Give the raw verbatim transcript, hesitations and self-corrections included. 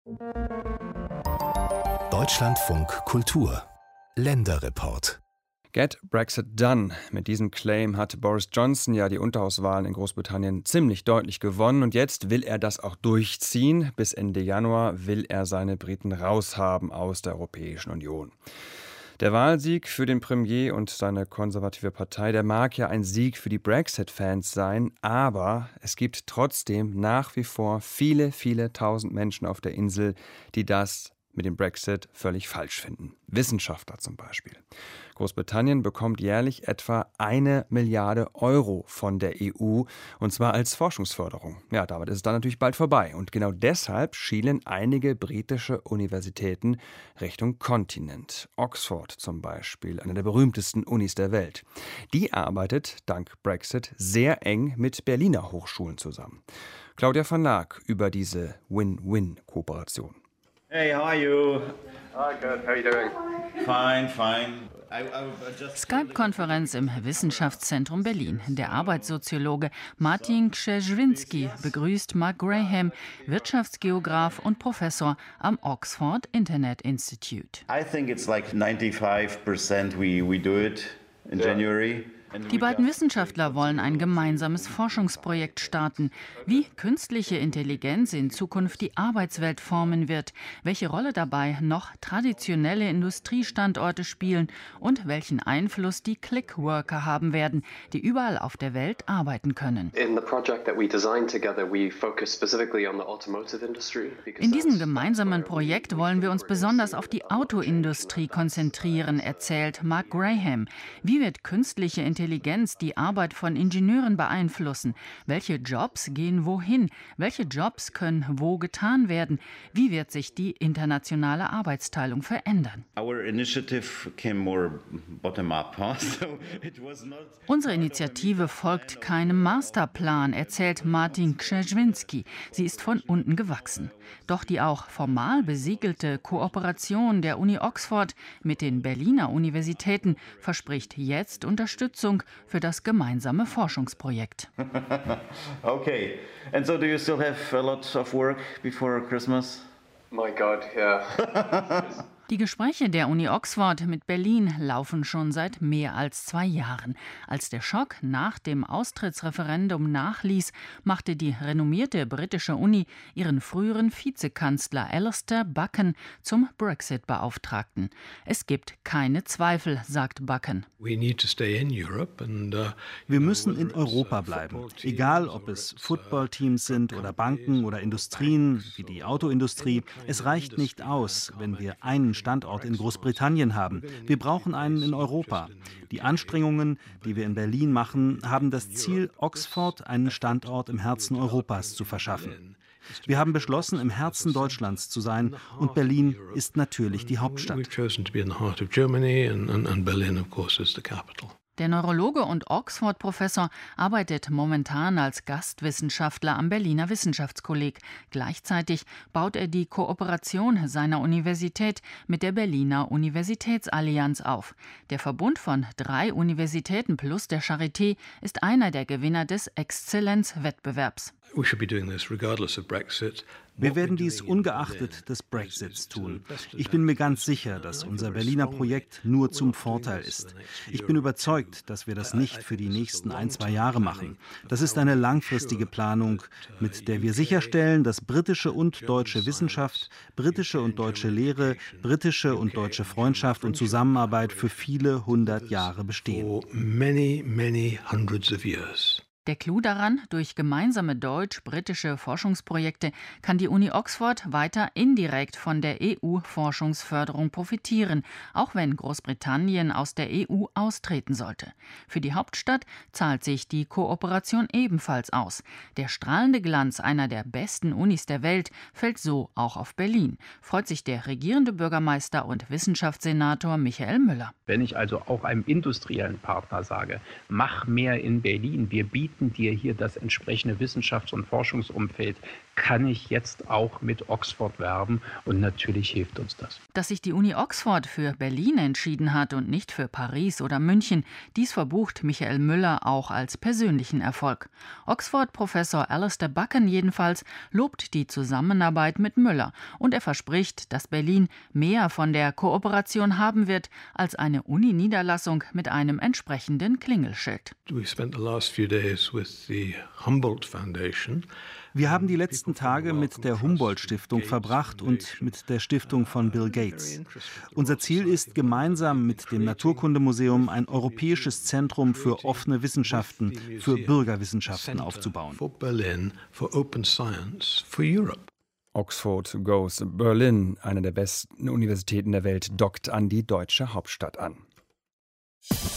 Deutschlandfunk Kultur Länderreport. Get Brexit done. Mit diesem Claim hat Boris Johnson ja die Unterhauswahlen in Großbritannien ziemlich deutlich gewonnen. Und jetzt will er das auch durchziehen. Bis Ende Januar will er seine Briten raushaben aus der Europäischen Union. Der Wahlsieg für den Premier und seine konservative Partei, der mag ja ein Sieg für die Brexit-Fans sein, aber es gibt trotzdem nach wie vor viele, viele tausend Menschen auf der Insel, die das mit dem Brexit völlig falsch finden. Wissenschaftler zum Beispiel. Großbritannien bekommt jährlich etwa eine Milliarde Euro von der E U, und zwar als Forschungsförderung. Ja, damit ist es dann natürlich bald vorbei. Und genau deshalb schielen einige britische Universitäten Richtung Kontinent. Oxford zum Beispiel, eine der berühmtesten Unis der Welt. Die arbeitet dank Brexit sehr eng mit Berliner Hochschulen zusammen. Claudia van Laak über diese Win-Win-Kooperation. Hey, how are you? Oh, good. How are you doing? Fine, fine. I, I just... Skype-Konferenz im Wissenschaftszentrum Berlin. Der Arbeitssoziologe Martin Krzeszwinski begrüßt Mark Graham, Wirtschaftsgeograf und Professor am Oxford Internet Institute. I think it's like ninety-five percent we, we do it in yeah. January. Die beiden Wissenschaftler wollen ein gemeinsames Forschungsprojekt starten, wie künstliche Intelligenz in Zukunft die Arbeitswelt formen wird, welche Rolle dabei noch traditionelle Industriestandorte spielen und welchen Einfluss die Clickworker haben werden, die überall auf der Welt arbeiten können. In diesem gemeinsamen Projekt wollen wir uns besonders auf die Autoindustrie konzentrieren, erzählt Mark Graham. Wie wird künstliche Intelligenz Intelligenz die Arbeit von Ingenieuren beeinflussen? Welche Jobs gehen wohin? Welche Jobs können wo getan werden? Wie wird sich die internationale Arbeitsteilung verändern? Unsere Initiative folgt keinem Masterplan, erzählt Martin Krzeszwinski. Sie ist von unten gewachsen. Doch die auch formal besiegelte Kooperation der Uni Oxford mit den Berliner Universitäten verspricht jetzt Unterstützung für das gemeinsame Forschungsprojekt. Okay. And so do you still have a lot of work before Christmas? My God, yeah. Die Gespräche der Uni Oxford mit Berlin laufen schon seit mehr als zwei Jahren. Als der Schock nach dem Austrittsreferendum nachließ, machte die renommierte britische Uni ihren früheren Vizekanzler Alistair Buchan zum Brexit-Beauftragten. Es gibt keine Zweifel, sagt Buchan. Wir müssen in Europa bleiben. Egal, ob es Footballteams sind oder Banken oder Industrien wie die Autoindustrie. Es reicht nicht aus, wenn wir einen Standort in Großbritannien haben. Wir brauchen einen in Europa. Die Anstrengungen, die wir in Berlin machen, haben das Ziel, Oxford einen Standort im Herzen Europas zu verschaffen. Wir haben beschlossen, im Herzen Deutschlands zu sein, und Berlin ist natürlich die Hauptstadt. Der Neurologe und Oxford-Professor arbeitet momentan als Gastwissenschaftler am Berliner Wissenschaftskolleg. Gleichzeitig baut er die Kooperation seiner Universität mit der Berliner Universitätsallianz auf. Der Verbund von drei Universitäten plus der Charité ist einer der Gewinner des Exzellenzwettbewerbs. Wir werden dies ungeachtet des Brexits tun. Ich bin mir ganz sicher, dass unser Berliner Projekt nur zum Vorteil ist. Ich bin überzeugt, dass wir das nicht für die nächsten ein, zwei Jahre machen. Das ist eine langfristige Planung, mit der wir sicherstellen, dass britische und deutsche Wissenschaft, britische und deutsche Lehre, britische und deutsche Freundschaft und Zusammenarbeit für viele hundert Jahre bestehen. Der Clou daran, durch gemeinsame deutsch-britische Forschungsprojekte kann die Uni Oxford weiter indirekt von der E U-Forschungsförderung profitieren, auch wenn Großbritannien aus der E U austreten sollte. Für die Hauptstadt zahlt sich die Kooperation ebenfalls aus. Der strahlende Glanz einer der besten Unis der Welt fällt so auch auf Berlin, freut sich der regierende Bürgermeister und Wissenschaftssenator Michael Müller. Wenn ich also auch einem industriellen Partner sage, mach mehr in Berlin, wir bieten bieten dir hier das entsprechende Wissenschafts- und Forschungsumfeld, kann ich jetzt auch mit Oxford werben und natürlich hilft uns das. Dass sich die Uni Oxford für Berlin entschieden hat und nicht für Paris oder München, dies verbucht Michael Müller auch als persönlichen Erfolg. Oxford-Professor Alistair Buchan jedenfalls lobt die Zusammenarbeit mit Müller und er verspricht, dass Berlin mehr von der Kooperation haben wird als eine Uni-Niederlassung mit einem entsprechenden Klingelschild. We spent the last few days with the Humboldt Foundation. Wir haben die letzten Tage mit der Humboldt-Stiftung verbracht und mit der Stiftung von Bill Gates. Unser Ziel ist, gemeinsam mit dem Naturkundemuseum ein europäisches Zentrum für offene Wissenschaften, für Bürgerwissenschaften aufzubauen. Oxford Goes Berlin, eine der besten Universitäten der Welt, dockt an die deutsche Hauptstadt an.